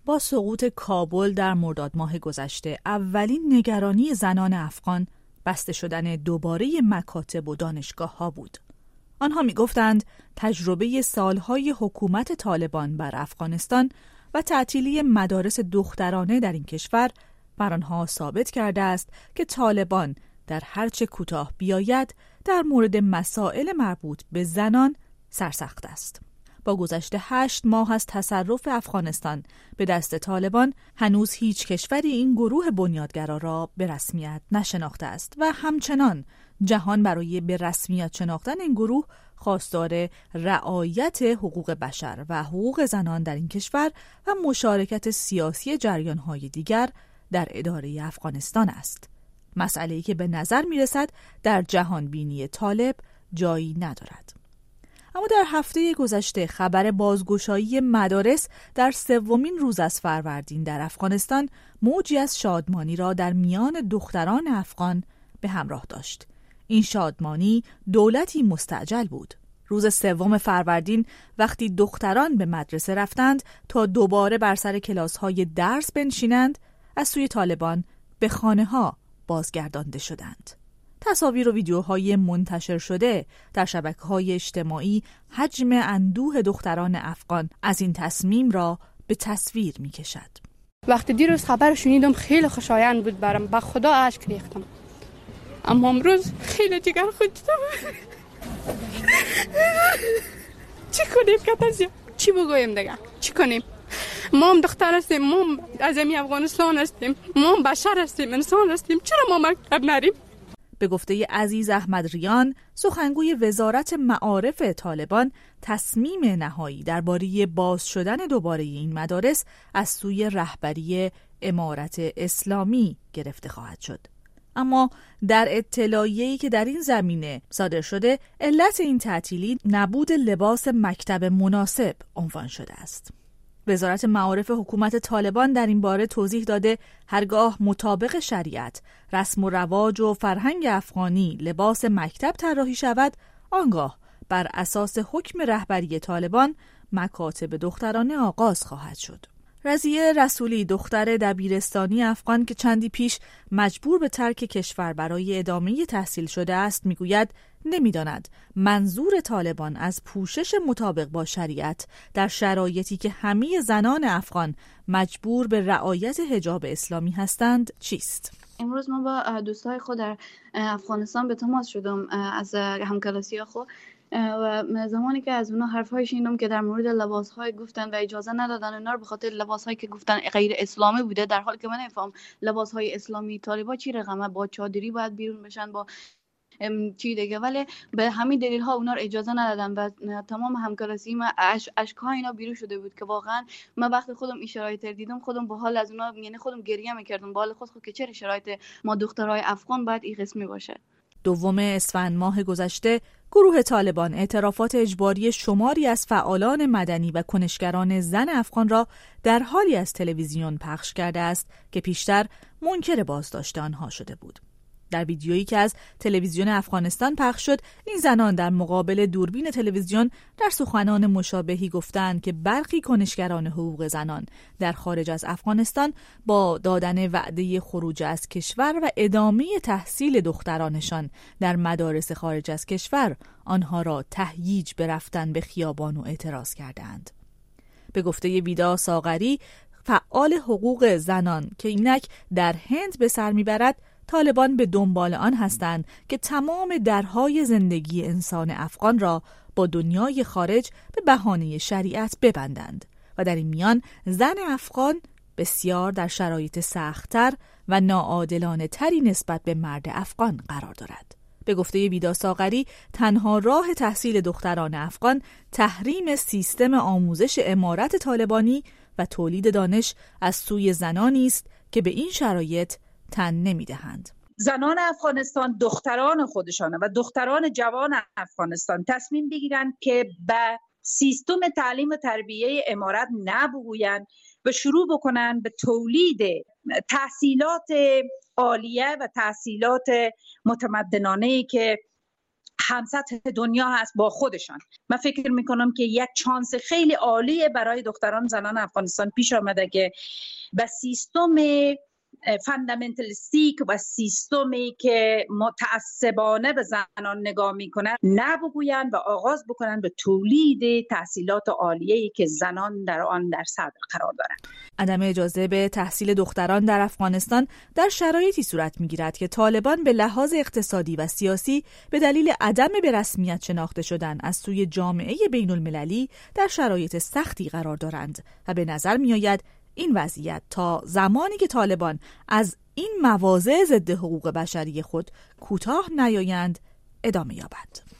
با سقوط کابل در مرداد ماه گذشته اولین نگرانی زنان افغان بسته شدن دوباره مکاتب و دانشگاه ها بود. آنها می گفتند تجربه سالهای حکومت طالبان بر افغانستان و تعطیلی مدارس دخترانه در این کشور بر آنها ثابت کرده است که طالبان در هرچه کوتاه بیاید در مورد مسائل مربوط به زنان سرسخت است. با گذشت 8 ماه از تصرف افغانستان به دست طالبان هنوز هیچ کشوری این گروه بنیادگرا را به رسمیت نشناخته است و همچنان جهان برای به رسمیت شناختن این گروه خواستار رعایت حقوق بشر و حقوق زنان در این کشور و مشارکت سیاسی جریان‌های دیگر در اداره افغانستان است. مسئله‌ای که به نظر می‌رسد در جهان بینی طالب جایی ندارد. اما در هفته گذشته خبر بازگشایی مدارس در 3مین روز از فروردین در افغانستان موجی از شادمانی را در میان دختران افغان به همراه داشت. این شادمانی دولتی مستعجل بود. روز 3 فروردین وقتی دختران به مدرسه رفتند تا دوباره بر سر کلاس‌های درس بنشینند، از سوی طالبان به خانه‌ها بازگردانده شدند. تصاویر و ویدیوهای منتشر شده در شبکه‌های اجتماعی حجم اندوه دختران افغان از این تصمیم را به تصویر می‌کشد. وقتی دیروز خبر شنیدم خیلی خوشایند بود برام، با خدا اشک ریختم. اما امروز خیلی جگر خودم. چی کنیم کتازیا؟ چی بگویم دیگه؟ چی کنیم؟ ما هم دختر هستیم، ما هم از افغانستان هستیم، ما هم بشر هستیم، انسان هستیم، چرا ما مکتب نریم؟ به گفته عزیز احمد ریان، سخنگوی وزارت معارف طالبان، تصمیم نهایی درباره باز شدن دوباره این مدارس از سوی رهبری امارت اسلامی گرفته خواهد شد. اما در اطلاعیه‌ای که در این زمینه صادر شده، علت این تعطیلی نبود لباس مکتب مناسب عنوان شده است. وزارت معارف حکومت طالبان در این باره توضیح داده هرگاه مطابق شریعت، رسم و رواج و فرهنگ افغانی لباس مکتب طراحی شود، آنگاه بر اساس حکم رهبری طالبان مکاتب دخترانه آغاز خواهد شد. رضیه رسولی، دختر دبیرستانی افغان که چندی پیش مجبور به ترک کشور برای ادامه تحصیل شده است، میگوید نمیداند منظور طالبان از پوشش مطابق با شریعت در شرایطی که همه زنان افغان مجبور به رعایت حجاب اسلامی هستند چیست. امروز ما با دوستای خود در افغانستان به تماس شدم از همکلاسی خود و زمانی که از اونا حرفای شنیدم که در مورد لباس‌های گفتن و اجازه ندادن اونا رو به خاطر لباس‌هایی که گفتن غیر اسلامی بوده، در حالی که من نمی‌فهم لباس‌های اسلامی طالبا چی رقمه، با چادری باید بیرون بشن، با چی دیگه، ولی به همین دلیل ها اونا رو اجازه ندادن و تمام همکلاسی ما اشک‌ها اینا بیرون شده بود که واقعا من وقتی خودم این شرایط رو دیدم خودم به حال از اونا، یعنی خودم گریه می‌کردم به حال خود که چه شرایط ما دخترای افغان باید این قسمی باشه. 2 اسفند ماه گذشته گروه طالبان اعترافات اجباری شماری از فعالان مدنی و کنشگران زن افغان را در حالی از تلویزیون پخش کرده است که پیشتر منکر بازداشت آنها شده بود. در ویدیویی که از تلویزیون افغانستان پخش شد، این زنان در مقابل دوربین تلویزیون در سخنان مشابهی گفتند که برخی کنشگران حقوق زنان در خارج از افغانستان با دادن وعده خروج از کشور و ادامه تحصیل دخترانشان در مدارس خارج از کشور آنها را تهییج به رفتن به خیابان و اعتراض کردند. به گفته ویدا ساغری، فعال حقوق زنان که اینک در هند به سر میبرد، طالبان به دنبال آن هستند که تمام درهای زندگی انسان افغان را با دنیای خارج به بهانه شریعت ببندند و در این میان زن افغان بسیار در شرایط سخت‌تر و ناعادلانه تری نسبت به مرد افغان قرار دارد. به گفته ویدا ساغری، تنها راه تحصیل دختران افغان تحریم سیستم آموزش امارت طالبانی و تولید دانش از سوی زنانی است که به این شرایط تن نمیدهند. زنان افغانستان دختران خودشانه و دختران جوان افغانستان تصمیم بگیرند که به سیستم تعلیم و تربیه امارت نبگویند و شروع بکنن به تولید تحصیلات عالیه و تحصیلات متمدنانه‌ای که همسطح دنیا هست با خودشان. من فکر میکنم که یک چانس خیلی عالیه برای دختران زنان افغانستان پیش آمده که به سیستم فاندامنتالیستیک و سیستمی که متعصبانه به زنان نگاه میکنن نبگوین و آغاز بکنن به تولید تحصیلات عالیه‌ای که زنان در آن در صدر قرار دارند. عدم اجازه به تحصیل دختران در افغانستان در شرایطی صورت میگیرد که طالبان به لحاظ اقتصادی و سیاسی به دلیل عدم به رسمیت شناخته شدن از سوی جامعه بین المللی در شرایط سختی قرار دارند و به نظر میآید این وضعیت تا زمانی که طالبان از این مواضع ضد حقوق بشری خود کوتاه نیایند ادامه یابد.